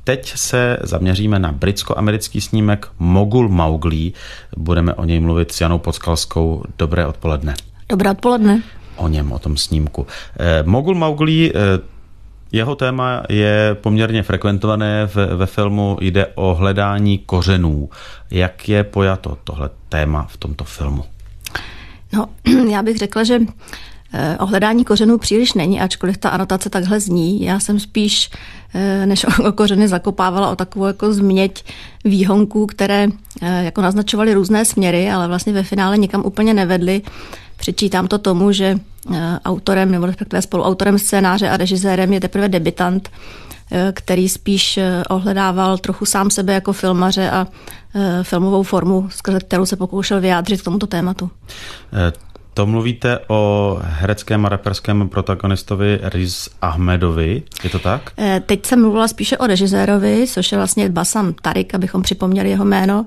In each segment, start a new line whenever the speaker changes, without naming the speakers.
teď se zaměříme na britsko-americký snímek Mogul Mauglí. Budeme o něj mluvit s Janou Podskalskou. Dobré odpoledne.
Dobré odpoledne.
O tom snímku. Mogul Mauglí, jeho téma je poměrně frekventované ve filmu, jde o hledání kořenů. Jak je pojato tohle téma v tomto filmu?
No, já bych řekla, že o hledání kořenů příliš není, ačkoliv ta anotace takhle zní. Já jsem spíš, než o kořeny zakopávala, o takovou jako změť výhonků, které jako naznačovaly různé směry, ale vlastně ve finále nikam úplně nevedly. Přičítám to tomu, že autorem nebo respektive spoluautorem scénáře a režisérem je teprve debutant, který spíš ohledával trochu sám sebe jako filmaře a filmovou formu, skrze kterou se pokoušel vyjádřit k tomuto tématu.
To mluvíte o hereckém a raperském protagonistovi Riz Ahmedovi, je to tak?
Teď jsem mluvila spíše o režisérovi, což je vlastně Bassam Tariq, abychom připomněli jeho jméno,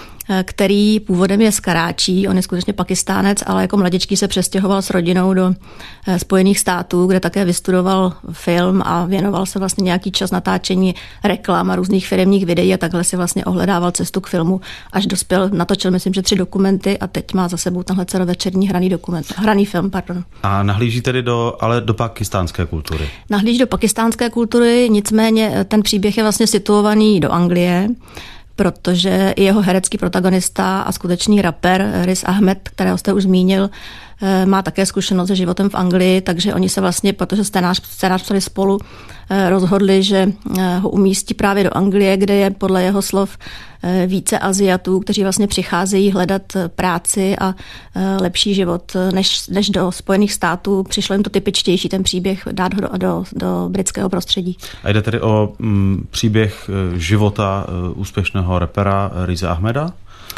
který původem je z Karáčí, on je skutečně Pakistánec, ale jako mladičký se přestěhoval s rodinou do Spojených států, kde také vystudoval film a věnoval se vlastně nějaký čas natáčení reklam a různých firemních videí a takhle si vlastně ohledával cestu k filmu, až dospěl, natočil myslím, že 3 dokumenty a teď má za sebou tenhle celovečerní hraný film.
A nahlíží tedy do pakistánské kultury?
Nahlíží do pakistánské kultury, nicméně ten příběh je vlastně situovaný do Anglie, protože jeho herecký protagonista a skutečný rapper Riz Ahmed, kterého jste už zmínil, má také zkušenost se životem v Anglii, takže oni se vlastně, protože scénář psali spolu, rozhodli, že ho umístí právě do Anglie, kde je podle jeho slov více Aziatů, kteří vlastně přicházejí hledat práci a lepší život než do Spojených států. Přišlo jim to typičtější ten příběh dát ho do britského prostředí.
A jde tedy o příběh života úspěšného rapera Rize Ahmeda?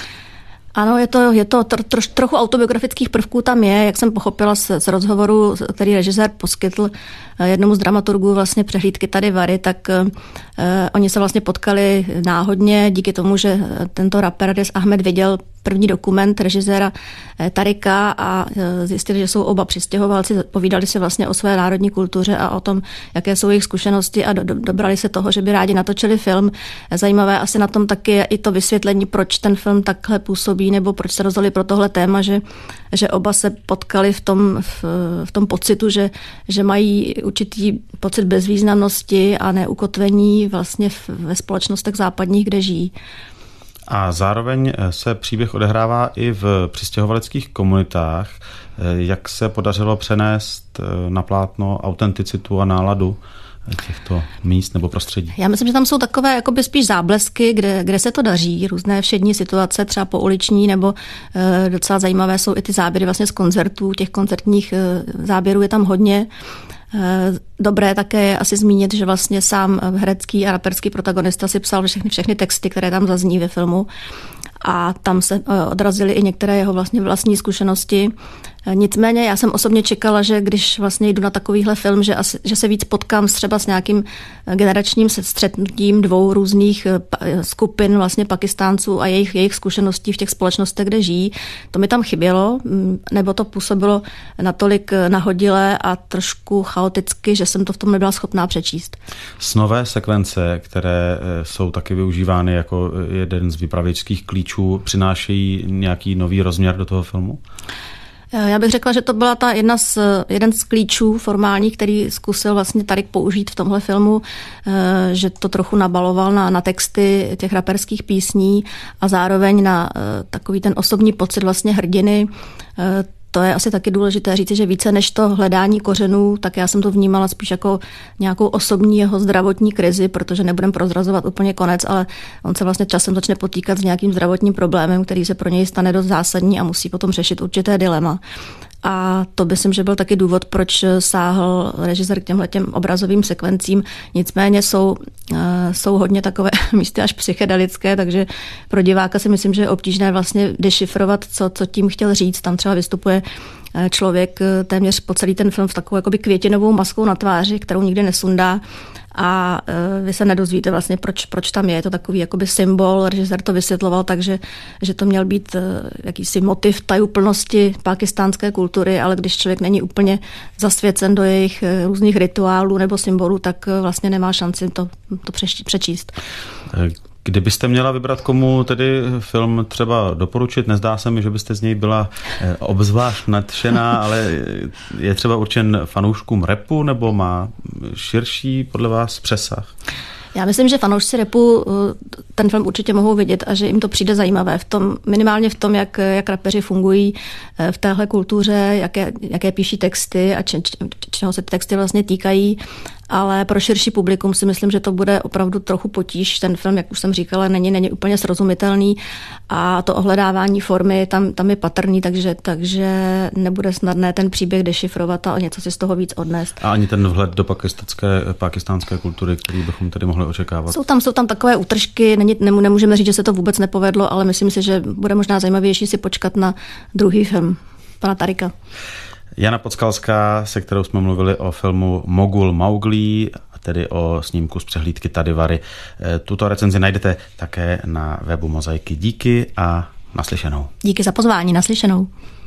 Ano, je to trochu autobiografických prvků tam je, jak jsem pochopila z rozhovoru, který režisér poskytl jednomu z dramaturgů vlastně přehlídky tady Vary, tak oni se vlastně potkali náhodně díky tomu, že tento rapper Riz Ahmed viděl první dokument režiséra Tarika a zjistili, že jsou oba přistěhovalci, povídali si vlastně o své národní kultuře a o tom, jaké jsou jejich zkušenosti a dobrali se toho, že by rádi natočili film. Zajímavé asi na tom taky je i to vysvětlení, proč ten film takhle působí nebo proč se rozhodli pro tohle téma, že oba se potkali v tom pocitu, že mají určitý pocit bezvýznamnosti a neukotvení vlastně ve společnostech západních, kde žijí.
A zároveň se příběh odehrává i v přistěhovaleckých komunitách. Jak se podařilo přenést na plátno autenticitu a náladu těchto míst nebo prostředí? Já
myslím, že tam jsou takové jakoby spíš záblesky, kde se to daří, různé všední situace, třeba pouliční, nebo docela zajímavé jsou i ty záběry vlastně z koncertů, těch koncertních záběrů je tam hodně. Dobré také je asi zmínit, že vlastně sám herecký a raperský protagonista si psal všechny texty, které tam zazní ve filmu a tam se odrazily i některé jeho vlastní zkušenosti. Nicméně já jsem osobně čekala, že když vlastně jdu na takovýhle film, že se víc potkám třeba s nějakým generačním střetnutím 2 různých skupin vlastně Pakistánců a jejich zkušeností v těch společnostech, kde žijí. To mi tam chybělo, nebo to působilo natolik nahodile a trošku chaoticky, že jsem to v tom nebyla schopná přečíst.
Snové sekvence, které jsou taky využívány jako jeden z vypravěčských klíčů, přinášejí nějaký nový rozměr do toho filmu?
Já bych řekla, že to byla jeden z klíčů formálních, který zkusil vlastně Tariq použít v tomhle filmu, že to trochu nabaloval na texty těch raperských písní a zároveň na takový ten osobní pocit vlastně hrdiny. To je asi taky důležité říci, že více než to hledání kořenů, tak já jsem to vnímala spíš jako nějakou osobní jeho zdravotní krizi, protože nebudem prozrazovat úplně konec, ale on se vlastně časem začne potýkat s nějakým zdravotním problémem, který se pro něj stane dost zásadní a musí potom řešit určité dilema. A to myslím, že byl taky důvod, proč sáhl režisér k těmhletěm obrazovým sekvencím. Nicméně jsou hodně takové místy až psychedelické, takže pro diváka si myslím, že je obtížné vlastně dešifrovat, co tím chtěl říct. Tam třeba vystupuje člověk téměř po celý ten film v takovou jakoby květinovou maskou na tváři, kterou nikdy nesundá. A vy se nedozvíte vlastně, proč tam je. Je to takový jakoby symbol, režisér to vysvětloval, takže že to měl být jakýsi motiv tajuplnosti pákistánské kultury, ale když člověk není úplně zasvěcen do jejich různých rituálů nebo symbolů, tak vlastně nemá šanci to přečíst.
Kdybyste měla vybrat, komu tedy film třeba doporučit, nezdá se mi, že byste z něj byla obzvlášť nadšená, ale je třeba určen fanouškům rapu nebo má širší podle vás přesah?
Já myslím, že fanoušci rapu ten film určitě mohou vidět a že jim to přijde zajímavé. Minimálně v tom, jak rapeři fungují v téhle kultuře, jaké píší texty a čeho se ty texty vlastně týkají. Ale pro širší publikum si myslím, že to bude opravdu trochu potíž. Ten film, jak už jsem říkala, není úplně srozumitelný a to ohledávání formy tam je patrný, takže nebude snadné ten příběh dešifrovat a něco si z toho víc odnést.
A ani ten vhled do pakistánské kultury, který bychom tedy mohli očekávat.
Jsou tam takové útržky, nemůžeme říct, že se to vůbec nepovedlo, ale myslím si, že bude možná zajímavější si počkat na druhý film pana Tarika.
Jana Podskalská, se kterou jsme mluvili o filmu Mogul Mowgli, tedy o snímku z přehlídky Tady Vary. Tuto recenzi najdete také na webu Mozaiky. Díky a naslyšenou.
Díky za pozvání, naslyšenou.